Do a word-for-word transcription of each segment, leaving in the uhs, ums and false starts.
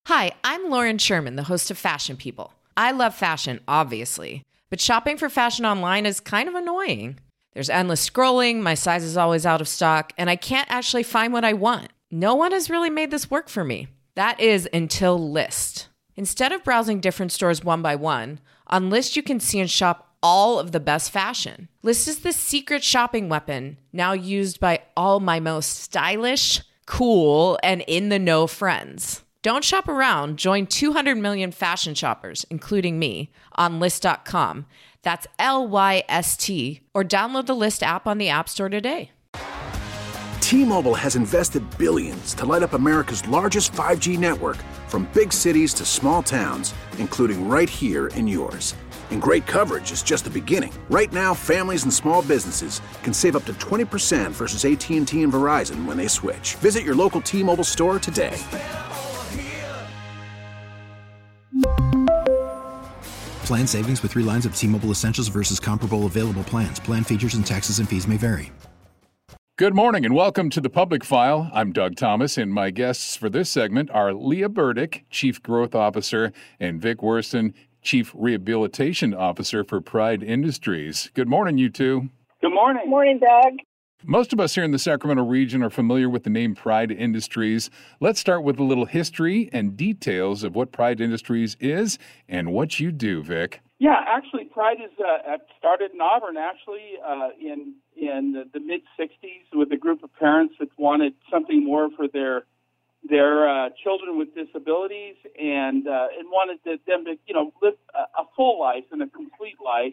Hi, I'm Lauren Sherman, the host of Fashion People. I love fashion, obviously, but shopping for fashion online is kind of annoying. There's endless scrolling, my size is always out of stock, and I can't actually find what I want. No one has really made this work for me. That is until Lyst. Instead of browsing different stores one by one, on Lyst you can see and shop all of the best fashion. Lyst is the secret shopping weapon, now used by all my most stylish, cool, and in-the-know friends. Don't shop around. Join two hundred million fashion shoppers, including me, on Lyst dot com. That's L Y S T, or download the Lyst app on the App Store today. T-Mobile has invested billions to light up America's largest five G network, from big cities to small towns, including right here in yours. And great coverage is just the beginning. Right now, families and small businesses can save up to twenty percent versus A T and T and Verizon when they switch. Visit your local T-Mobile store today. Plan savings with three lines of T-Mobile Essentials versus comparable available plans. Plan features and taxes and fees may vary. Good morning and welcome to The Public File. I'm Doug Thomas, and my guests for this segment are Leah Burdick, Chief Growth Officer, and Vic Worston, Chief Rehabilitation Officer for Pride Industries. Good morning, you two. Good morning. Morning, Doug. Most of us here in the Sacramento region are familiar with the name Pride Industries. Let's start with a little history and details of what Pride Industries is and what you do, Vic. Yeah, actually, Pride is uh, started in Auburn, actually, uh, in in the, the mid sixties with a group of parents that wanted something more for their their uh, children with disabilities, and uh, and wanted to, them to, you know, live a, a full life and a complete life.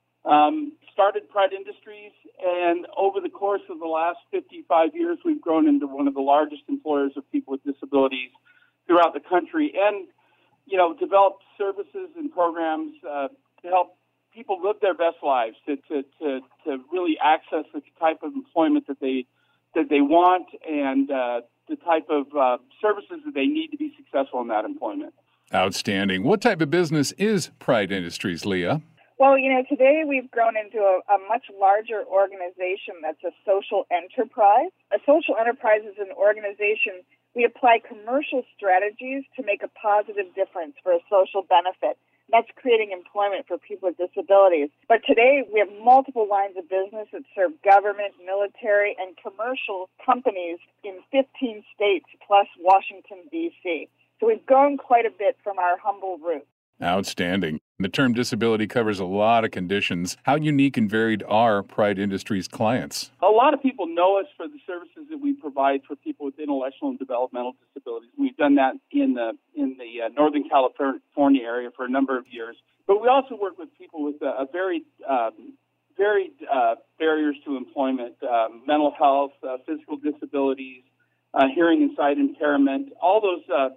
Um, started Pride Industries, and over the course of the last fifty-five years, we've grown into one of the largest employers of people with disabilities throughout the country, and, you know, developed services and programs uh, to help people live their best lives, to, to, to, to really access the type of employment that they that they want, and uh, the type of uh, services that they need to be successful in that employment. Outstanding. What type of business is Pride Industries, Leah? Well, you know, today we've grown into a, a much larger organization that's a social enterprise. A social enterprise is an organization. We apply commercial strategies to make a positive difference for a social benefit. That's creating employment for people with disabilities. But today we have multiple lines of business that serve government, military, and commercial companies in fifteen states plus Washington, D C. So we've grown quite a bit from our humble roots. Outstanding. The term disability covers a lot of conditions. How unique and varied are Pride Industries clients? A lot of people know us for the services that we provide for people with intellectual and developmental disabilities. We've done that in the in the uh, Northern California area for a number of years. But we also work with people with uh, a very um, varied uh, barriers to employment, um, mental health, uh, physical disabilities, uh, hearing and sight impairment, all those. Uh,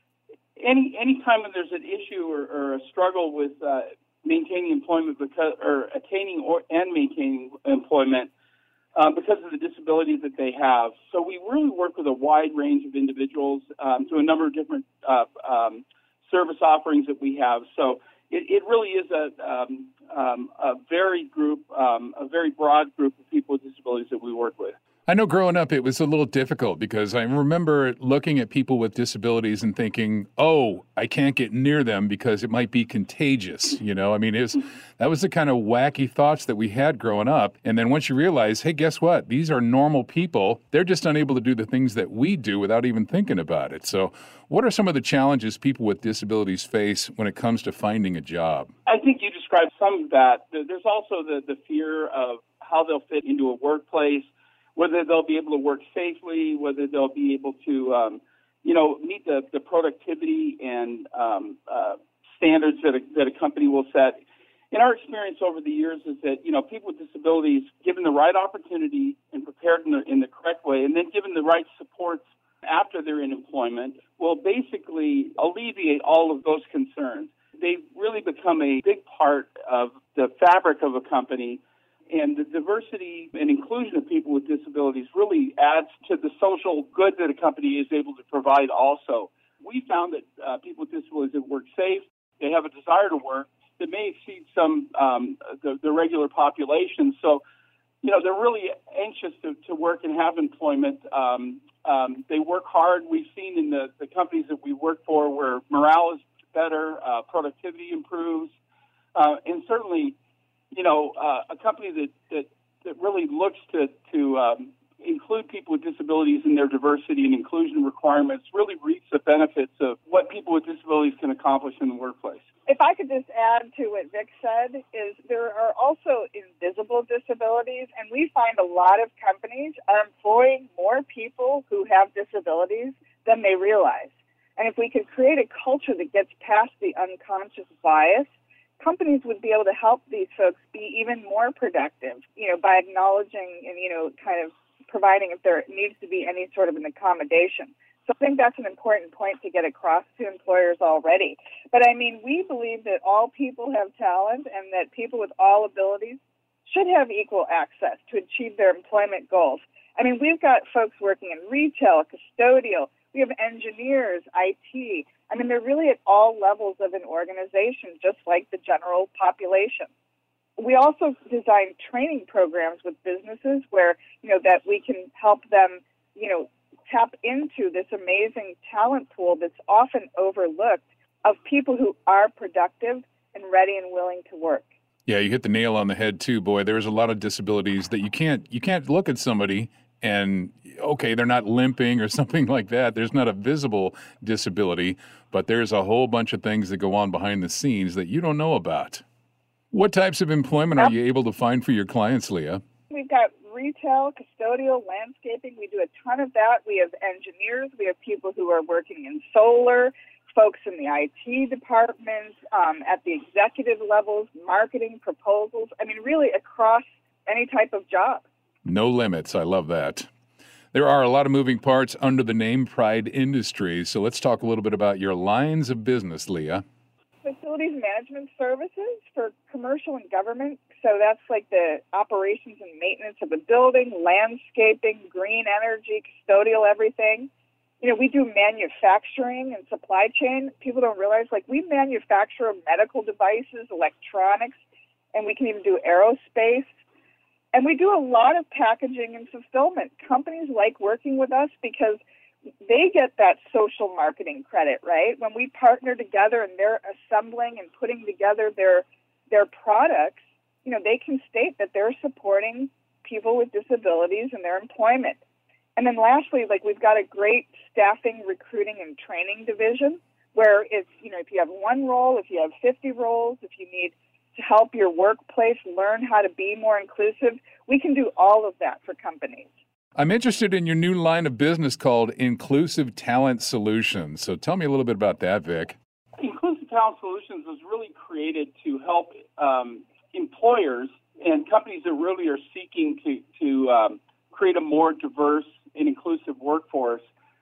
Any any time when there's an issue or, or a struggle with uh, maintaining employment because or attaining or and maintaining employment uh, because of the disabilities that they have, so we really work with a wide range of individuals um, through a number of different uh, um, service offerings that we have. So it, it really is a um, um, a very group, um, a very broad group of people with disabilities that we work with. I know growing up it was a little difficult because I remember looking at people with disabilities and thinking, oh, I can't get near them because it might be contagious. You know, I mean, it was, that was the kind of wacky thoughts that we had growing up. And then once you realize, hey, guess what? These are normal people. They're just unable to do the things that we do without even thinking about it. So what are some of the challenges people with disabilities face when it comes to finding a job? I think you described some of that. There's also the, the fear of how they'll fit into a workplace, whether they'll be able to work safely, whether they'll be able to, um, you know, meet the, the productivity and um, uh, standards that a, that a company will set. In our experience over the years is that, you know, people with disabilities, given the right opportunity and prepared in the, in the correct way, and then given the right supports after they're in employment, will basically alleviate all of those concerns. They've really become a big part of the fabric of a company. And the diversity and inclusion of people with disabilities really adds to the social good that a company is able to provide also. We found that uh, people with disabilities that work safe, they have a desire to work that may exceed some um, the, the regular population. So, you know, they're really anxious to, to work and have employment um, Um, they work hard. We've seen in the, the companies that we work for where morale is better, uh, productivity improves, uh, and certainly, you know, uh, a company that, that, that really looks to, to um, include people with disabilities in their diversity and inclusion requirements really reaps the benefits of what people with disabilities can accomplish in the workplace. If I could just add to what Vic said, is there are also invisible disabilities, and we find a lot of companies are employing more people who have disabilities than they realize. And if we could create a culture that gets past the unconscious bias, companies would be able to help these folks be even more productive, you know, by acknowledging and, you know, kind of providing if there needs to be any sort of an accommodation. So I think that's an important point to get across to employers already. But, I mean, we believe that all people have talent and that people with all abilities should have equal access to achieve their employment goals. I mean, we've got folks working in retail, custodial, we have engineers, I T. I mean, they're really at all levels of an organization, just like the general population. We also design training programs with businesses where, you know, that we can help them, you know, tap into this amazing talent pool that's often overlooked of people who are productive and ready and willing to work. Yeah, you hit the nail on the head too, boy. There's a lot of disabilities that you can't you can't look at somebody and, okay, they're not limping or something like that. There's not a visible disability, but there's a whole bunch of things that go on behind the scenes that you don't know about. What types of employment are you able to find for your clients, Leah? We've got retail, custodial, landscaping. We do a ton of that. We have engineers. We have people who are working in solar, folks in the I T departments, um, at the executive levels, marketing, proposals. I mean, really across any type of job. No limits. I love that. There are a lot of moving parts under the name Pride Industries. So let's talk a little bit about your lines of business, Leah. Facilities management services for commercial and government. So that's like the operations and maintenance of the building, landscaping, green energy, custodial, everything. You know, we do manufacturing and supply chain. People don't realize, like, we manufacture medical devices, electronics, and we can even do aerospace. And we do a lot of packaging and fulfillment. Companies like working with us because they get that social marketing credit, right? When we partner together and they're assembling and putting together their their products, you know, they can state that they're supporting people with disabilities in their employment. And then lastly, like, we've got a great staffing, recruiting, and training division where it's, you know, if you have one role, if you have fifty roles, if you need to help your workplace learn how to be more inclusive, we can do all of that for companies. I'm interested in your new line of business called Inclusive Talent Solutions. So tell me a little bit about that, Vic. Inclusive Talent Solutions was really created to help um, employers and companies that really are seeking to, to um, create a more diverse and inclusive workforce,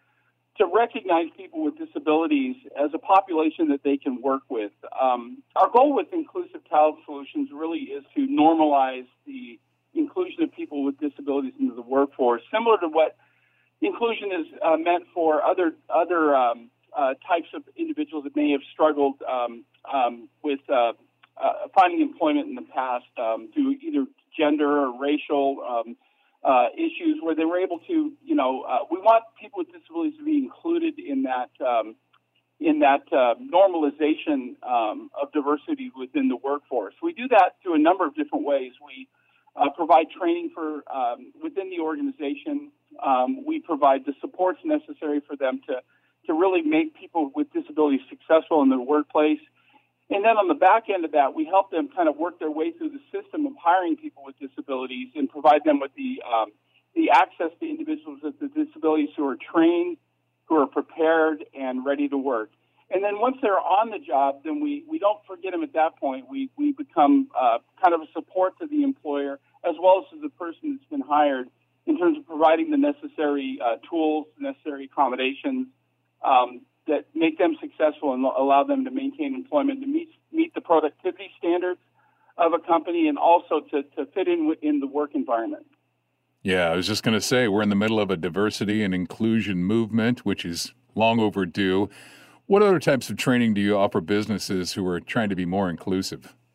to recognize people with disabilities as a population that they can work with. Um, our goal with Inclusive Talent Solutions really is to normalize the inclusion of people with disabilities into the workforce, similar to what inclusion is uh, meant for other other um, uh, types of individuals that may have struggled um, um, with uh, uh, finding employment in the past um, through either gender or racial um, uh, issues, where they were able to, you know, uh, we want people with disabilities to be included in that um, in that uh, normalization um, of diversity within the workforce. We do that through a number of different ways. We Uh, provide training for um, within the organization. Um, we provide the supports necessary for them to, to really make people with disabilities successful in their workplace. And then on the back end of that, we help them kind of work their way through the system of hiring people with disabilities and provide them with the um, the access to individuals with the disabilities who are trained, who are prepared, and ready to work. And then once they're on the job, then we, we don't forget them at that point. We we become uh, kind of a support to the employer as well as to the person that's been hired in terms of providing the necessary uh, tools, necessary accommodations um, that make them successful and allow them to maintain employment, to meet meet the productivity standards of a company, and also to, to fit in in the work environment. Yeah, I was just going to say, we're in the middle of a diversity and inclusion movement, which is long overdue. What other types of training do you offer businesses who are trying to be more inclusive?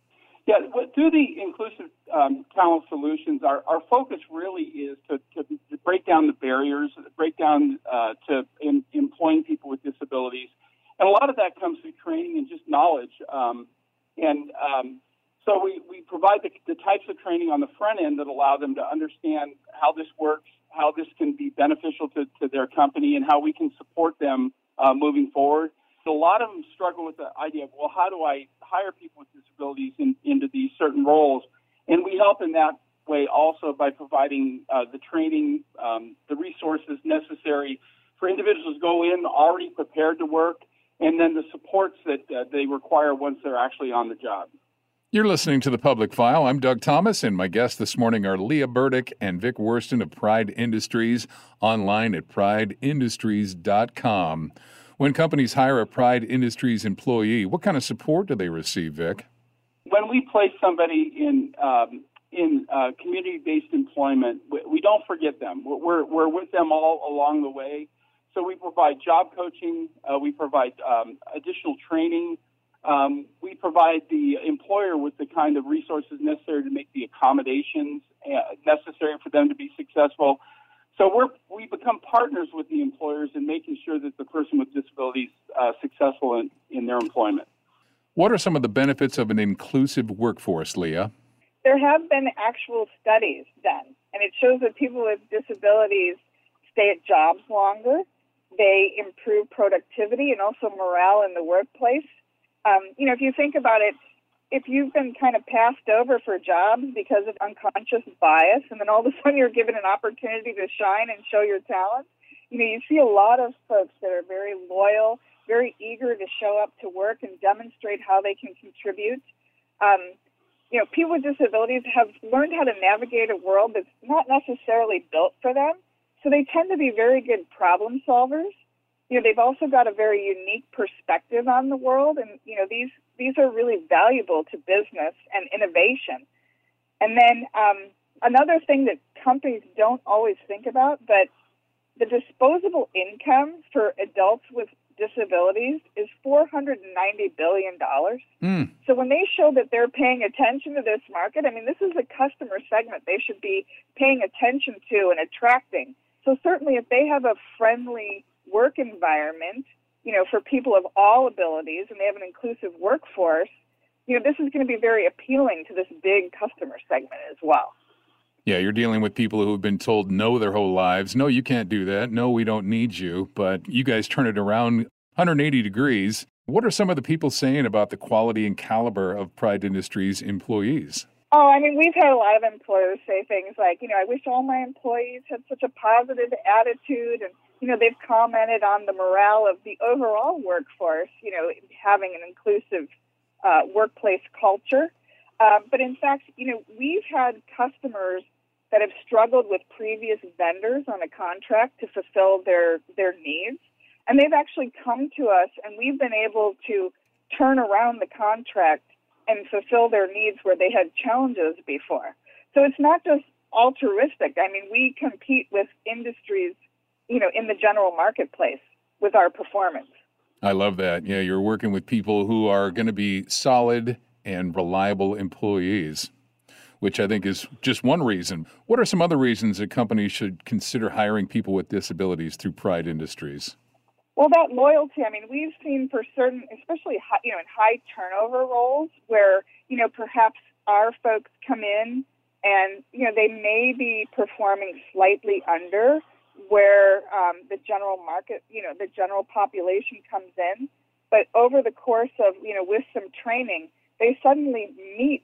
Yeah, what- through the inclusive um, talent solutions, our, our focus really is to, to, to break down the barriers, break down uh, to in, employing people with disabilities. And a lot of that comes through training and just knowledge. Um, and um, so we, we provide the, the types of training on the front end that allow them to understand how this works, how this can be beneficial to, to their company, and how we can support them uh, moving forward. So a lot of them struggle with the idea of, well, how do I hire people with disabilities in, into these certain roles? And we help in that way also by providing uh, the training, um, the resources necessary for individuals to go in already prepared to work, and then the supports that uh, they require once they're actually on the job. You're listening to The Public File. I'm Doug Thomas, and my guests this morning are Leah Burdick and Vic Worston of Pride Industries, online at pride industries dot com. When companies hire a Pride Industries employee, what kind of support do they receive, Vic? When we place somebody in um, in uh, community-based employment, we, we don't forget them. We're, we're with them all along the way. So we provide job coaching. Uh, we provide um, additional training. Um, we provide the employer with the kind of resources necessary to make the accommodations uh, necessary for them to be successful. So we're, we become partners with the employers in making sure that the person with disabilities uh, successful in, in their employment. What are some of the benefits of an inclusive workforce, Leah? There have been actual studies done, and it shows that people with disabilities stay at jobs longer. They improve productivity and also morale in the workplace. Um, you know, if you think about it, if you've been kind of passed over for jobs because of unconscious bias, and then all of a sudden you're given an opportunity to shine and show your talent, you know, you see a lot of folks that are very loyal, very eager to show up to work and demonstrate how they can contribute. Um, you know, people with disabilities have learned how to navigate a world that's not necessarily built for them, so they tend to be very good problem solvers. You know, they've also got a very unique perspective on the world, and, you know, these these are really valuable to business and innovation. And then um, another thing that companies don't always think about, but the disposable income for adults with disabilities is four hundred ninety billion dollars. Mm. So when they show that they're paying attention to this market, I mean, this is a customer segment they should be paying attention to and attracting. So certainly if they have a friendly work environment, you know, for people of all abilities, and they have an inclusive workforce, you know, this is going to be very appealing to this big customer segment as well. Yeah, you're dealing with people who have been told no their whole lives. No, you can't do that. No, we don't need you. But you guys turn it around one hundred eighty degrees. What are some of the people saying about the quality and caliber of Pride Industries employees? Oh, I mean, we've had a lot of employers say things like, you know, I wish all my employees had such a positive attitude. And, you know, they've commented on the morale of the overall workforce, you know, having an inclusive uh, workplace culture. Uh, but in fact, you know, we've had customers that have struggled with previous vendors on a contract to fulfill their, their needs. And they've actually come to us, and we've been able to turn around the contract and fulfill their needs where they had challenges before. So it's not just altruistic. I mean, we compete with industries, you know, in the general marketplace with our performance. I love that. Yeah, you're working with people who are going to be solid and reliable employees, which I think is just one reason. What are some other reasons that companies should consider hiring people with disabilities through Pride Industries? Well, that loyalty, I mean, we've seen for certain, especially, high, you know, in high turnover roles where, you know, perhaps our folks come in and, you know, they may be performing slightly under where um, the general market, you know, the general population comes in. But over the course of, you know, with some training, they suddenly meet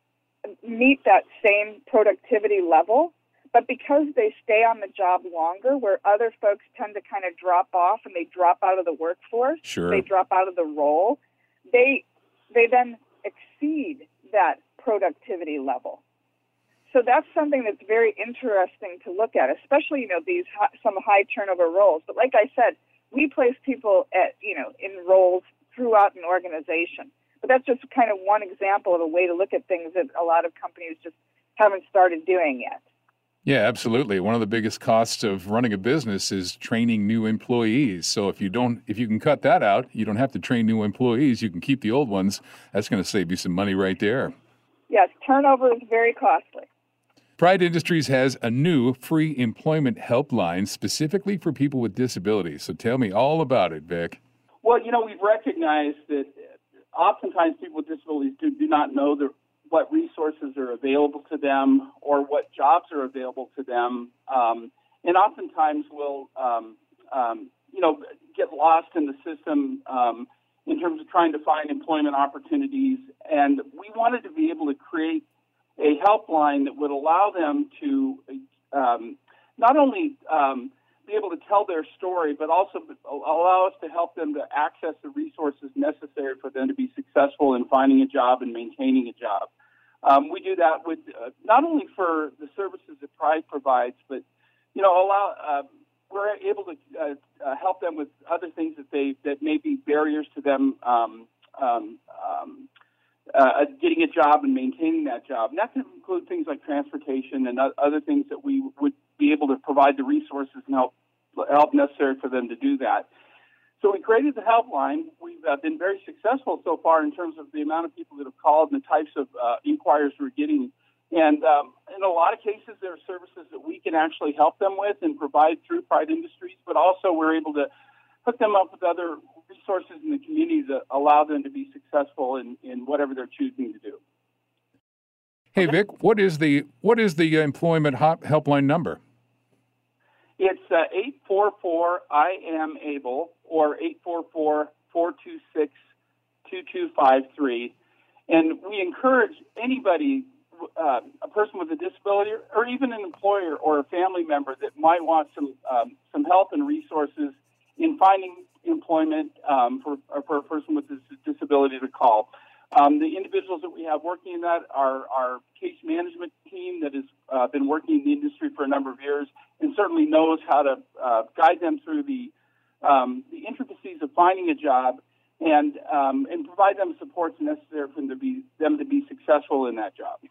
meet that same productivity level. But because they stay on the job longer, where other folks tend to kind of drop off and they drop out of the workforce, sure. they drop out of the role, they they then exceed that productivity level. So that's something that's very interesting to look at, especially, you know, these some high turnover roles. But like I said, we place people at, you know, in roles throughout an organization. But that's just kind of one example of a way to look at things that a lot of companies just haven't started doing yet. Yeah, absolutely. One of the biggest costs of running a business is training new employees. So if you don't, if you can cut that out, you don't have to train new employees. You can keep the old ones. That's going to save you some money right there. Yes, turnover is very costly. Pride Industries has a new free employment helpline specifically for people with disabilities. So tell me all about it, Vic. Well, you know, we've recognized that oftentimes people with disabilities do, do not know the, what resources are available to them or what jobs are available to them, um, and oftentimes will, um, um, you know, get lost in the system um, in terms of trying to find employment opportunities. And we wanted to be able to create a helpline that would allow them to um, not only um, be able to tell their story, but also allow us to help them to access the resources necessary for them to be successful in finding a job and maintaining a job. Um, we do that with uh, not only for the services that Pride provides, but you know, allow uh, we're able to uh, uh, help them with other things that they that may be barriers to them um, um, um, uh, getting a job and maintaining that job. And that can include things like transportation and other things that we would be able to provide the resources and help help necessary for them to do that. So we created the helpline. We've uh, been very successful so far in terms of the amount of people that have called and the types of uh, inquiries we're getting. And um, in a lot of cases, there are services that we can actually help them with and provide through Pride Industries, but also we're able to hook them up with other resources in the community that allow them to be successful in, in whatever they're choosing to do. Hey, Vic, what is the what is the employment helpline number? It's uh, eight four four I am able or eight four four, four two six, two two five three. And we encourage anybody, uh, a person with a disability or even an employer or a family member that might want some um, some help and resources in finding employment um, for, for a person with a disability to call. Um, the individuals that we have working in that are our case management team that has uh, been working in the industry for a number of years and certainly knows how to uh, guide them through the um, the intricacies of finding a job and um, and provide them supports necessary for them to be them to be successful in that job.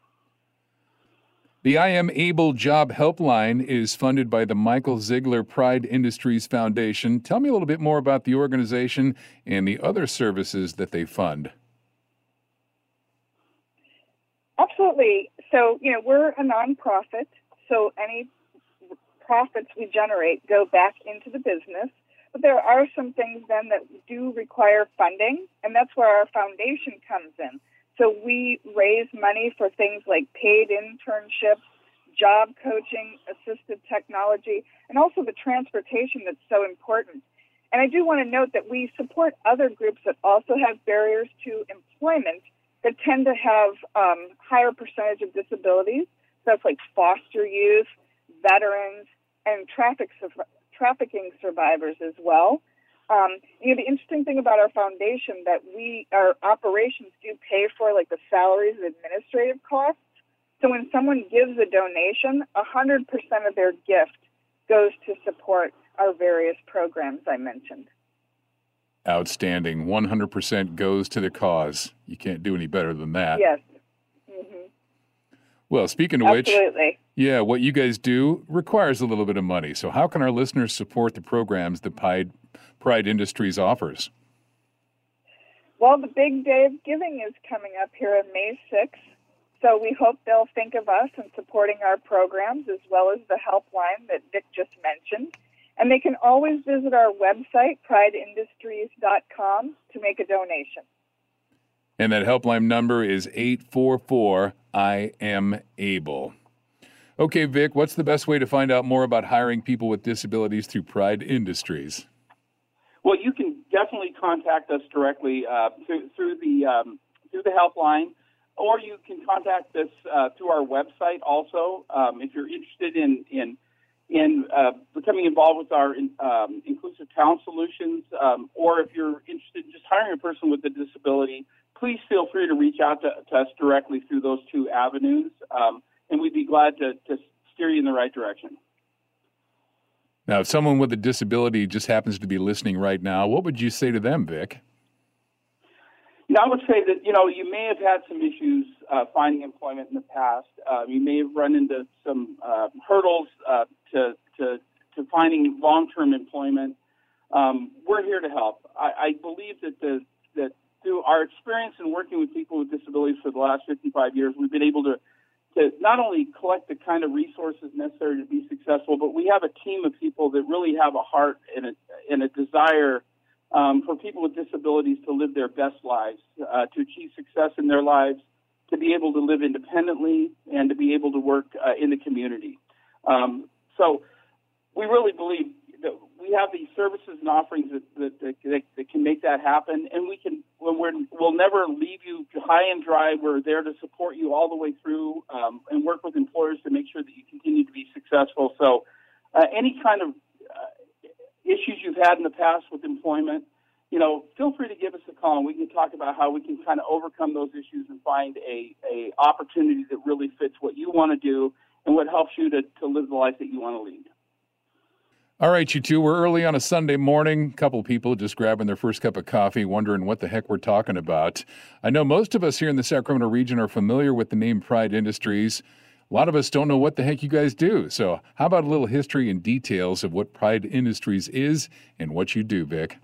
The I Am Able Job Helpline is funded by the Michael Ziegler Pride Industries Foundation. Tell me a little bit more about the organization and the other services that they fund. Absolutely. So, you know, we're a nonprofit, so any profits we generate go back into the business. But there are some things then that do require funding, and that's where our foundation comes in. So we raise money for things like paid internships, job coaching, assistive technology, and also the transportation that's so important. And I do want to note that we support other groups that also have barriers to employment that tend to have um, higher percentage of disabilities. So that's like foster youth, veterans, and traffic trafficking survivors as well. Um, you know, the interesting thing about our foundation that we, our operations do pay for like the salaries and administrative costs. So when someone gives a donation, one hundred percent of their gift goes to support our various programs I mentioned. Outstanding. one hundred percent goes to the cause. You can't do any better than that. Yes. Mm-hmm. Well, speaking of which, Absolutely. yeah, what you guys do requires a little bit of money. So how can our listeners support the programs that Pride, Pride Industries offers? Well, the big day of giving is coming up here on May sixth. So we hope they'll think of us in supporting our programs as well as the helpline that Vic just mentioned. And they can always visit our website, pride industries dot com, to make a donation. And that helpline number is eight four four I am able. Okay, Vic, what's the best way to find out more about hiring people with disabilities through Pride Industries? Well, you can definitely contact us directly uh, through, through the um, through the helpline, or you can contact us uh, through our website also. Um, if you're interested in in in uh, becoming involved with our um, inclusive talent solutions, um, or if you're interested in just hiring a person with a disability, please feel free to reach out to, to us directly through those two avenues, um, and we'd be glad to, to steer you in the right direction. Now, if someone with a disability just happens to be listening right now, what would you say to them, Vic? You know, I would say that, you know, you may have had some issues uh, finding employment in the past. Uh, you may have run into some uh, hurdles uh, to, to to finding long-term employment. Um, we're here to help. I, I believe that the that through our our experience in working with people with disabilities for the last fifty-five years, we've been able to, to not only collect the kind of resources necessary to be successful, but we have a team of people that really have a heart and a, and a desire um, for people with disabilities to live their best lives, uh, to achieve success in their lives, to be able to live independently, and to be able to work uh, in the community. Um, so we really believe that we have these services and offerings that, that, that, that, that can make that happen, and we can. When we're, we'll never leave you high and dry. We're there to support you all the way through, um, and work with employers to make sure that you continue to be successful. So, uh, any kind of uh, issues you've had in the past with employment, you know, feel free to give us a call, and we can talk about how we can kind of overcome those issues and find a, a opportunity that really fits what you want to do and what helps you to, to live the life that you want to lead. All right, you two, we're early on a Sunday morning. A couple of people just grabbing their first cup of coffee, wondering what the heck we're talking about. I know most of us here in the Sacramento region are familiar with the name Pride Industries. A lot of us don't know what the heck you guys do. So how about a little history and details of what Pride Industries is and what you do, Vic?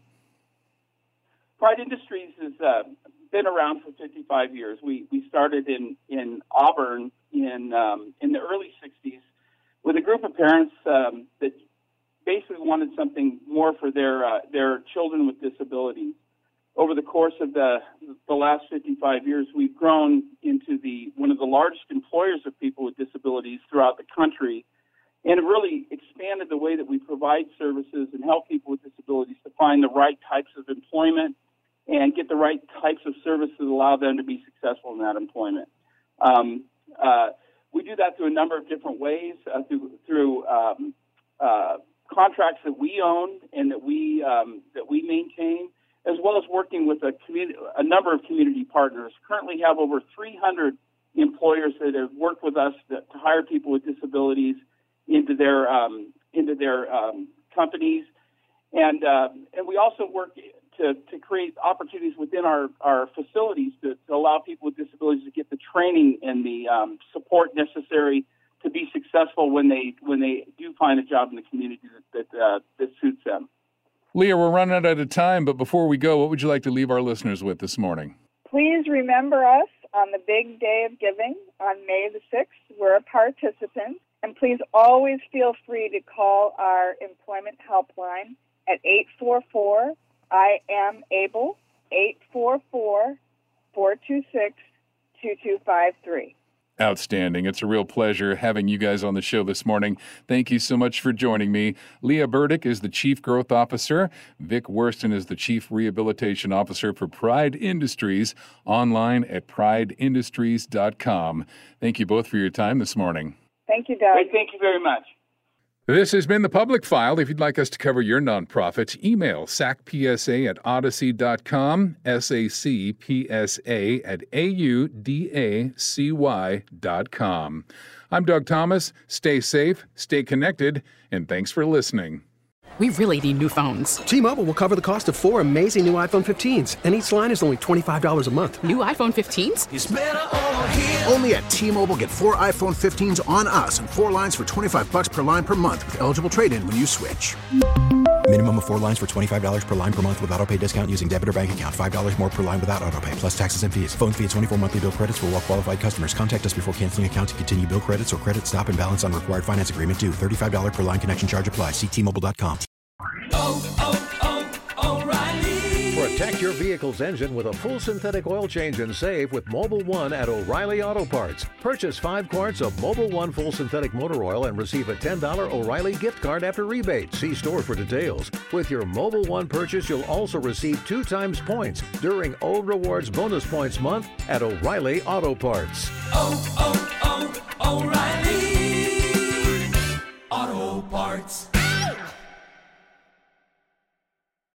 Pride Industries has uh, been around for fifty-five years. We we started in, in Auburn in um, in the early sixties with a group of parents um, that basically wanted something more for their uh, their children with disabilities. Over the course of the the last fifty-five years, we've grown into the one of the largest employers of people with disabilities throughout the country, and it really expanded the way that we provide services and help people with disabilities to find the right types of employment and get the right types of services that allow them to be successful in that employment. Um, uh, we do that through a number of different ways, uh, through through um, uh, contracts that we own and that we um, that we maintain, as well as working with a community, a number of community partners. Currently have over three hundred employers that have worked with us to, to hire people with disabilities into their um, into their um, companies, and uh, and we also work to, to create opportunities within our, our facilities to, to allow people with disabilities to get the training and the um, support necessary to be successful when they when they do find a job in the community that that, uh, that suits them. Leah, we're running out of time, but before we go, what would you like to leave our listeners with this morning? Please remember us on the big day of giving on May the sixth. We're a participant, and please always feel free to call our employment helpline at eight four four, I am able, eight four four, four two six, two two five three. Outstanding. It's a real pleasure having you guys on the show this morning. Thank you so much for joining me. Leah Burdick is the Chief Growth Officer. Vic Worston is the Chief Rehabilitation Officer for Pride Industries, online at pride industries dot com. Thank you both for your time this morning. Thank you, Doug. Great, thank you very much. This has been The Public File. If you'd like us to cover your nonprofit, email S A C P S A at odyssey dot com, S A C P S A at A U D A C Y dot com. I'm Doug Thomas. Stay safe, stay connected, and thanks for listening. We really need new phones. T-Mobile will cover the cost of four amazing new iPhone fifteens, and each line is only twenty-five dollars a month. New iPhone fifteens? It's better over here. Only at T-Mobile, get four iPhone fifteens on us and four lines for twenty-five dollars per line per month with eligible trade-in when you switch. Minimum of four lines for twenty-five dollars per line per month with autopay discount using debit or bank account. five dollars more per line without autopay, plus taxes and fees. Phone fee at twenty-four monthly bill credits for well-qualified customers. Contact us before canceling account to continue bill credits or credit stop and balance on required finance agreement due. thirty-five dollars per line connection charge applies. See T Mobile dot com. Oh, oh, oh, O'Reilly. Protect your vehicle's engine with a full synthetic oil change and save with Mobil one at O'Reilly Auto Parts. Purchase five quarts of Mobil one full synthetic motor oil and receive a ten dollars O'Reilly gift card after rebate. See store for details. With your Mobil one purchase, you'll also receive two times points during O Rewards Bonus Points Month at O'Reilly Auto Parts. Oh, oh, oh, O'Reilly.